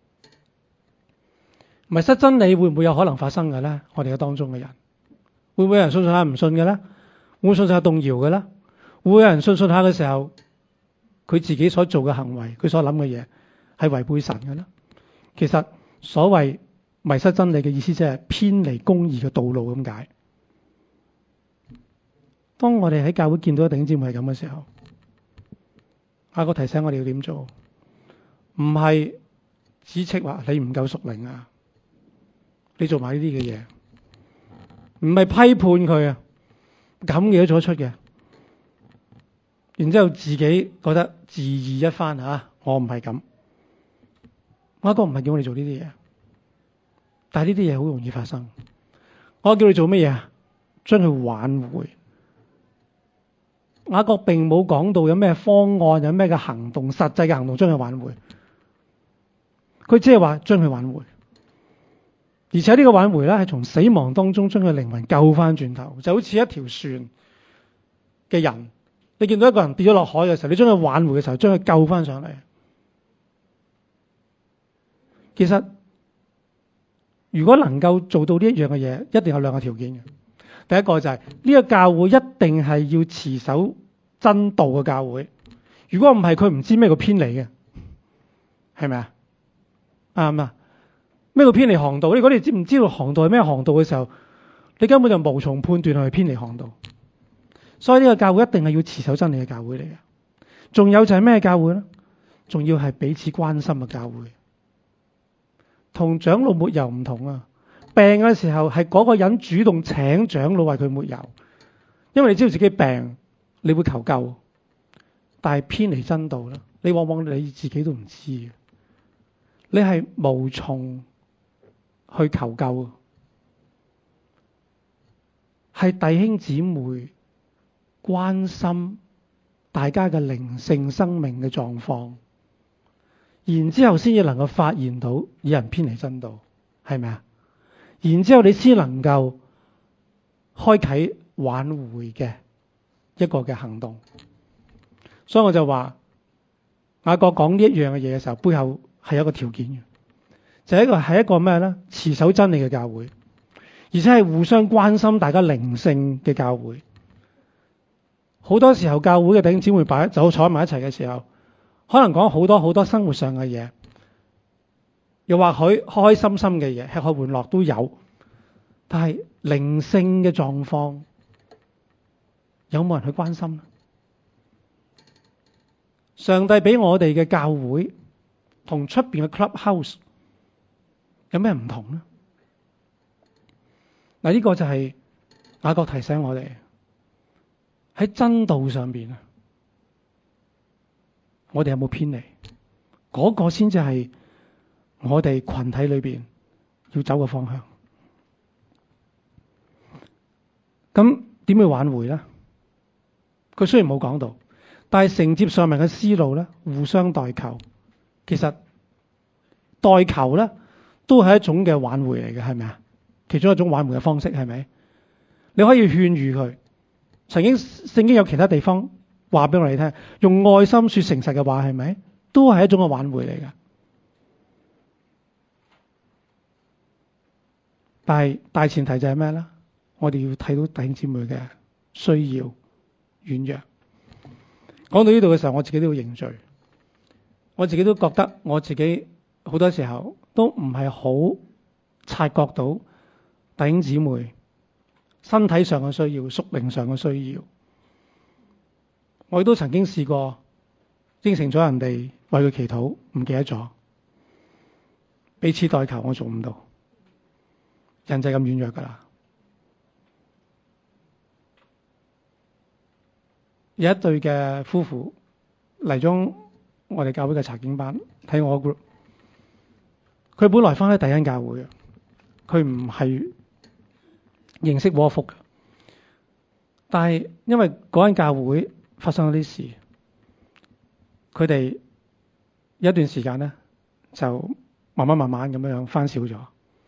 迷失真理會唔會有可能發生嘅咧？我哋嘅當中嘅人，會唔會有人信下唔信嘅咧？會唔會信下動搖嘅咧？會唔會有人信下嘅時候，佢自己所做嘅行為，佢所諗嘅嘢係違背神嘅咧？其實所謂迷失真理嘅意思，即係偏離公義嘅道路咁解。當我哋喺教會見到弟兄姊妹係咁嘅時候，雅各提醒我哋要點做？唔係指斥話你唔夠屬靈啊，你做埋呢啲嘅嘢，唔係批判佢啊，咁嘅都做得出嘅。然之後自己覺得自義一番吓，我唔係咁， 雅各唔係叫我哋做呢啲嘢，但係呢啲嘢好容易發生。我叫你做乜嘢啊？將佢挽回。雅各並冇講到有咩方案，有咩嘅行動，實際嘅行動將佢挽回。佢只係話將佢挽回，而且呢個挽回咧係從死亡當中將佢靈魂救翻轉頭，就好似一條船嘅人，你見到一個人跌咗落海嘅時候，你將佢挽回嘅時候，將佢救翻上嚟。其實如果能夠做到呢一樣嘅嘢，一定有兩個條件嘅。第一個就係呢個教會一定係要持守真道嘅教會。如果唔係，佢唔知咩叫偏離嘅，係咪啊？啱啊！咩叫偏離航道？如果你唔知道航道係咩航道嘅時候，你根本就無從判斷係偏離航道。所以呢個教會一定係要持守真理嘅教會嚟嘅。仲有就係咩教會咧？仲要係彼此關心嘅教會。同長老抹油唔同啊！病嘅時候係嗰個人主動請長老為佢抹油，因為你知道自己病，你會求救。但係偏離真道啦，你往往你自己都唔知嘅，你係無從去求救。係弟兄姊妹關心大家嘅靈性生命嘅狀況，然之後先至能夠發現到有人偏離真道，係咪啊？然之後你先能夠開啟挽回嘅一個嘅行動。所以我就話雅各講呢一樣嘅嘢嘅時候，背後係有一個條件嘅，就係一個咩咧？持守真理嘅教會，而且係互相關心大家靈性嘅教會。好多時候教會嘅弟兄姊妹坐埋一齊嘅時候，可能講好多生活上嘅嘢，又或許開開心心嘅嘢，吃喝玩樂都有。但係靈性嘅狀況有冇人去關心呢？上帝俾我哋嘅教會同出邊嘅 clubhouse 有咩唔同呢？嗱，呢個就係雅各提醒我哋喺真道上邊啊，我哋有冇偏離？嗰個先至係我哋群體裏邊要走嘅方向。咁點去挽回咧？佢雖然冇講到，但係承接上面嘅思路咧，互相代求。其實代求咧都係一種嘅挽回嚟嘅，係咪啊？其中一種挽回嘅方式係咪？你可以勸喻佢。曾經聖經有其他地方話俾我哋聽，用愛心說誠實嘅話，係咪？都係一種嘅挽回嚟嘅。但係大前提就係咩咧？我哋要睇到弟兄姊妹嘅需要軟弱。講到呢度嘅時候，我自己都要認罪。我自己都覺得我自己好多時候都唔係好察覺到弟兄姊妹身體上嘅需要、屬靈上嘅需要。我亦都曾經試過應承咗人哋為佢祈禱，唔記得咗，彼此代求，我做唔到。人就係咁軟弱噶啦。有一對嘅夫婦嚟咗我哋教會嘅查經班睇我個 group。佢本來翻喺第一間教會嘅，佢唔係認識窩福嘅，但係因為嗰間教會發生咗啲事，佢哋有一段時間咧就慢慢咁樣翻少咗。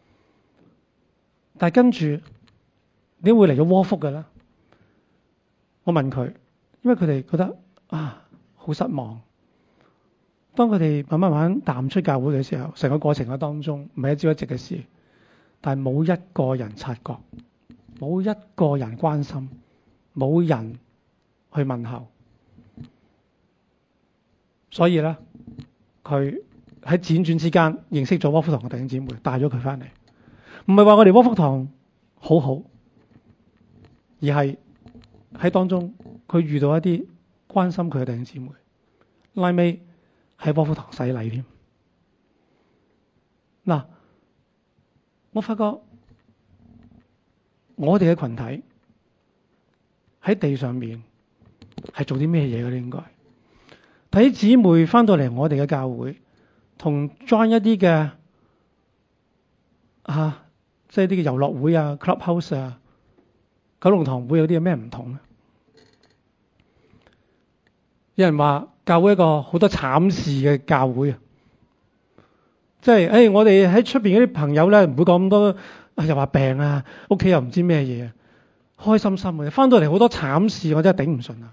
但係跟住點會嚟咗窩福嘅咧？我問佢，因為佢哋覺得好失望。當佢哋慢慢淡出教會嘅時候，成個過程嘅當中唔係一朝一夕嘅事，但係冇一個人察覺，冇一個人關心，冇人去問候。所以咧，佢喺輾轉之間認識咗窩福堂嘅弟兄姊妹，帶咗佢翻嚟。唔係話我哋窩福堂好好，而係喺當中佢遇到一啲關心佢嘅弟兄姊妹，拉尾喺窩福堂洗禮添。嗱，我發覺我哋嘅群體喺地上面係做啲咩嘢嘅咧？應該睇姊妹翻到嚟我哋嘅教會， 同 join 一啲嘅即係啲嘅遊樂會啊、clubhouse 啊、九龍塘會有啲有咩唔同咧？有人話教會一個好多慘事嘅教會啊，即係我哋喺出邊嗰啲朋友咧唔會講咁多，又話病啊，屋企又唔知咩嘢，開心心嘅，翻到嚟好多慘事，我真係頂唔順啊！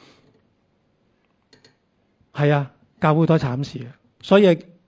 係啊，教會好多慘事啊，所以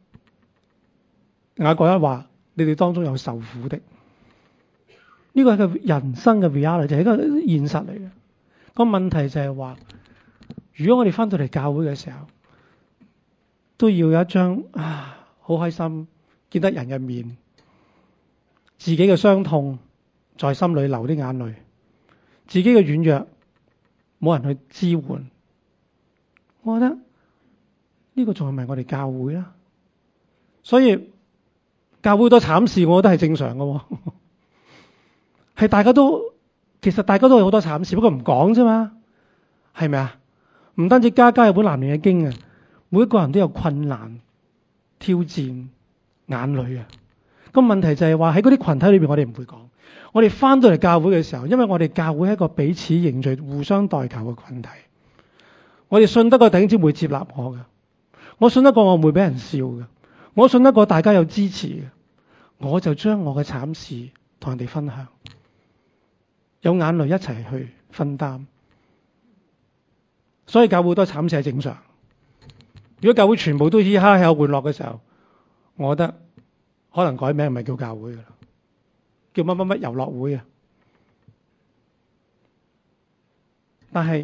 雅各一話：你哋當中有受苦的。呢個係個人生嘅 reality，就係一個現實嚟嘅。個問題就係話，如果我哋翻到嚟教會嘅時候，都要有一張好開心見得人嘅面，自己嘅傷痛在心裏流啲眼淚，自己嘅軟弱冇人去支援，我覺得呢個仲係咪我哋教會啊？所以教會好多慘事，我覺得係正常嘅，係其實大家都有好多慘事，不過唔講啫嘛，係咪啊？唔單止家家有本難念嘅經啊，每一個人都有困難、挑戰、眼淚啊。個問題就係話喺嗰啲群體裏邊，我哋唔會講。我哋翻到嚟教會嘅時候，因為我哋教會係一個彼此凝聚、互相代求嘅群體，我哋信得過弟兄姊妹接納我嘅，我信得過我唔會俾人笑嘅，我信得過大家有支持嘅，我就將我嘅慘事同人哋分享，有眼淚一齊去分擔。所以教會好多慘事係正常。如果教會全部都嘻哈有玩樂嘅時候，我覺得可能改名唔係叫教會噶啦，叫乜乜乜遊樂會啊。但係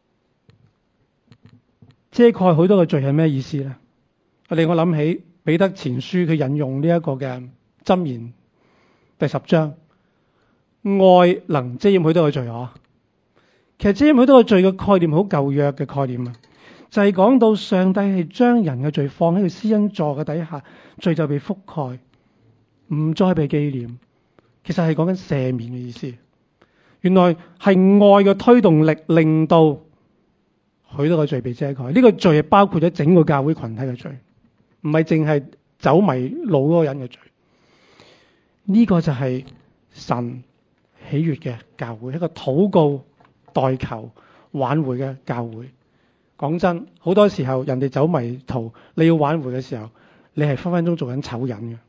遮蓋好多嘅罪係咩意思咧？令我諗起彼得前書佢引用呢一個嘅箴言第10章，愛能遮掩許多嘅罪啊。其實遮掩許多嘅罪嘅概念好舊約嘅概念啊，就係講到上帝係將人嘅罪放喺佢施恩座嘅底下，罪就被覆蓋，唔再被紀念。其實係講緊赦免嘅意思。原來係愛嘅推動力令到許多嘅罪被遮蓋。呢個罪係包括咗整個教會群體嘅罪，唔係淨係走迷路嗰個人嘅罪。呢個就係神喜悅嘅教會，一個禱告代求挽回嘅教會。講真，好多時候人哋走迷途，你要挽回嘅時候，你係分分鐘做緊醜人嘅，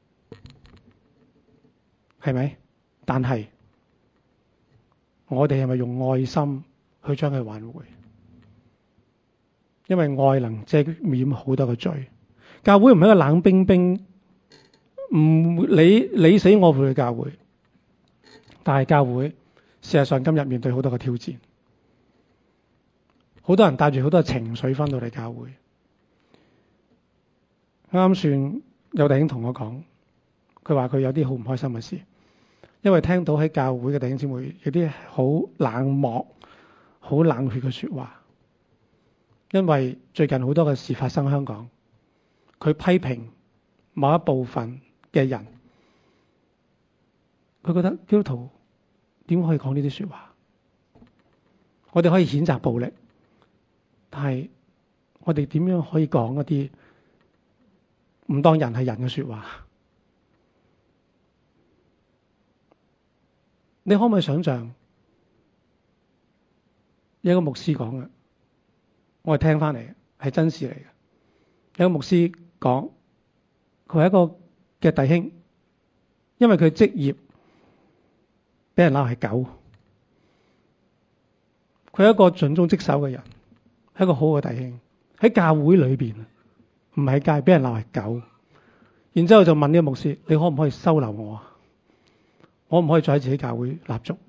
係咪？但係我哋係咪用愛心去將佢挽回？因為愛能遮掩好多嘅罪。教會唔係一個冷冰冰唔理死我活嘅教會，但係教會事實上今日面對好多嘅挑戰，好多人帶住好多情緒翻到嚟教會。啱算有弟兄同我講，佢話佢有啲好唔開心嘅事，因為聽到喺教會嘅弟兄姊妹有啲好冷漠、好冷血嘅說話。因為最近好多嘅事發生喺香港，佢批評某一部分嘅人，佢覺得基督徒點可以講呢啲說話？我哋可以譴責暴力，但係我哋點樣可以講一啲唔當人係人嘅說話？你可唔可以想象有一個牧師講嘅？我係聽翻嚟嘅，係真事嚟嘅。有個牧師講，佢係一個嘅弟兄，因為佢職業俾人鬧係狗，佢係一個盡忠職守嘅人，係一個好嘅弟兄。喺教會裏邊，唔係街俾人鬧係狗。然之後就問呢個牧師：你可唔可以收留我啊？我唔可以再喺自己教會立足？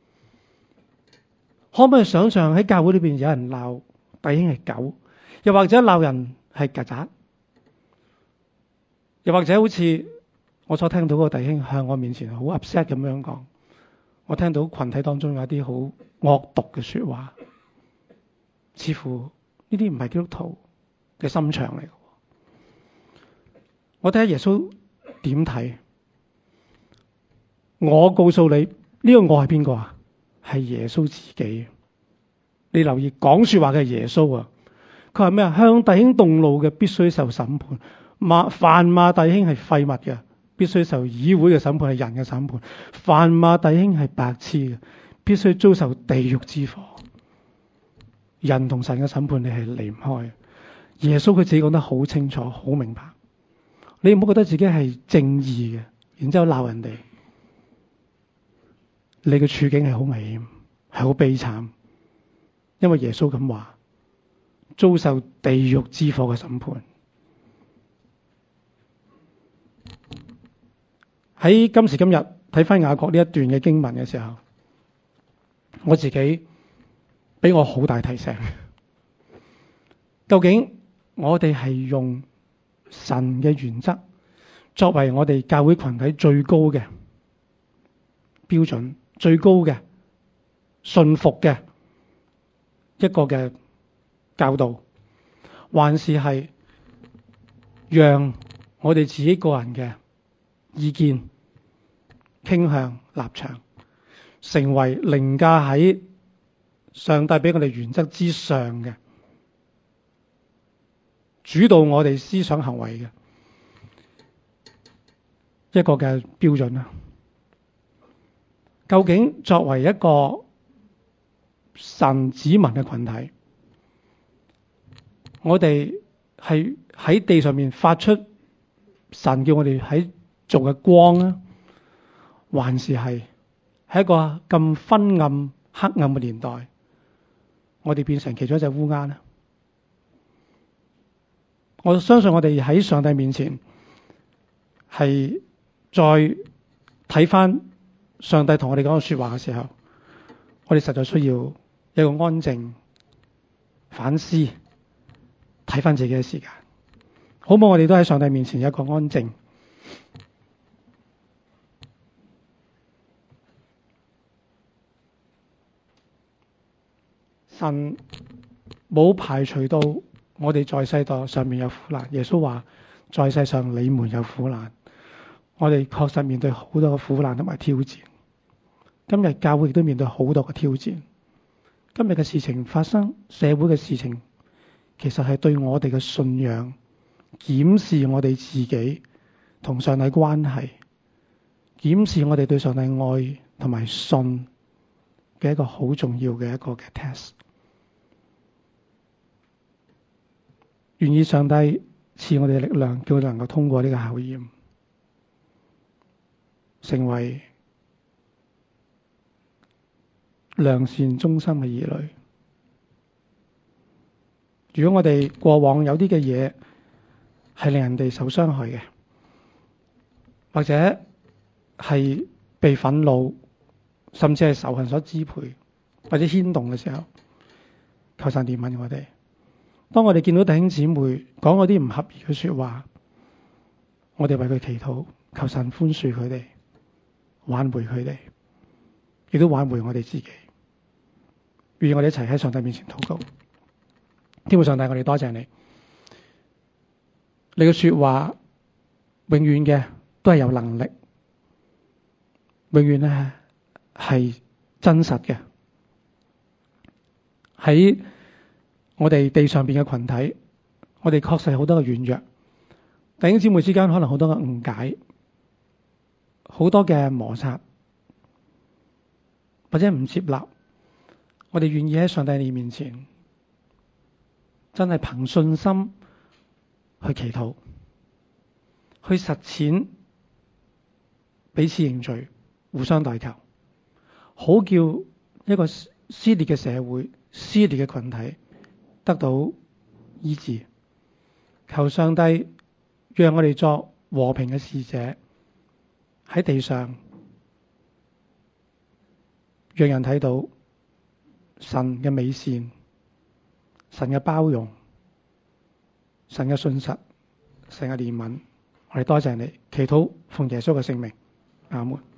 可唔可以想象喺教會裏邊有人鬧弟兄係狗，又或者鬧人係曱甴，又或者好似我所聽到嗰個弟兄向我面前好 upset 咁樣講，我聽到群體當中有一啲好惡毒嘅說話，似乎呢啲唔係基督徒嘅心腸嚟嘅。我睇下耶穌點睇？我告訴你，呢個我係邊個啊？係耶穌自己。你留意講說話嘅係耶穌啊！佢話咩啊？向弟兄動怒嘅必須受審判， 凡罵弟兄係廢物嘅，必須受議會嘅審判，係人嘅審判；凡罵弟兄係白痴嘅，必須遭受地獄之火。人同神嘅審判你係離唔開。耶穌佢自己講得好清楚，好明白。你唔好覺得自己係正義嘅，然之後鬧人哋，你嘅處境係好危險，係好悲慘。因為耶穌咁話，遭受地獄之火嘅審判。喺今時今日睇翻雅各呢一段嘅經文嘅時候，我自己俾我好大提醒。究竟我哋係用神嘅原則作為我哋教會群體最高嘅標準、最高嘅信服嘅一個嘅教導，還是係讓我哋自己個人嘅意見、傾向、立場成為凌駕喺上帝俾我哋原則之上嘅，主導我哋思想行為嘅一個嘅標準啦。究竟作為一個神子民嘅群體，我哋係喺地上面發出神叫我哋喺做嘅光啊，還是係喺一個咁昏暗黑暗嘅年代，我哋變成其中一隻烏鴉呢？我相信我哋喺上帝面前係再睇翻上帝同我哋講嘅說話嘅時候，我哋實在需要一個安靜反思，睇翻自己嘅時間，好唔好？我哋都喺上帝面前有一個安靜。神冇排除到我哋在世代上面有苦難。耶穌話在世上你們有苦難，我哋確實面對好多嘅苦難同埋挑戰。今日教會亦都面對好多嘅挑戰。今日嘅事情發生，社會嘅事情其實係對我哋嘅信仰檢視我哋自己同上帝關係，檢視我哋對上帝愛同埋信嘅一個好重要嘅一個嘅 test。願意上帝賜我哋嘅力量，叫我哋能夠通過呢個考驗，成為良善忠心嘅兒女。如果我哋過往有啲嘅嘢係令人哋受傷害嘅，或者係被憤怒，甚至係仇恨所支配或者牽動嘅時候，求神憐憫我哋。當我哋見到弟兄姊妹講嗰啲唔合宜嘅說話，我哋為佢祈禱，求神寬恕佢哋，挽回佢哋，亦都挽回我哋自己。願意我哋一齊喺上帝面前禱告。天父上帝，我哋多謝你，你嘅說話永遠嘅都係有能力，永遠咧係真實嘅。喺我哋地上邊嘅群體，我哋確實好多嘅軟弱，弟兄姊妹之間可能好多嘅誤解，好多嘅摩擦，或者唔接納。我哋願意喺上帝你面前，真係憑信心去祈禱，去實踐彼此認罪，互相代求，好叫一個撕裂嘅社會、撕裂嘅群體得到醫治。求上帝讓我哋作和平嘅使者，喺地上讓人睇到神嘅美善、神嘅包容、神嘅信實、神嘅憐憫。我哋多謝你，祈禱奉耶穌嘅聖名，阿門。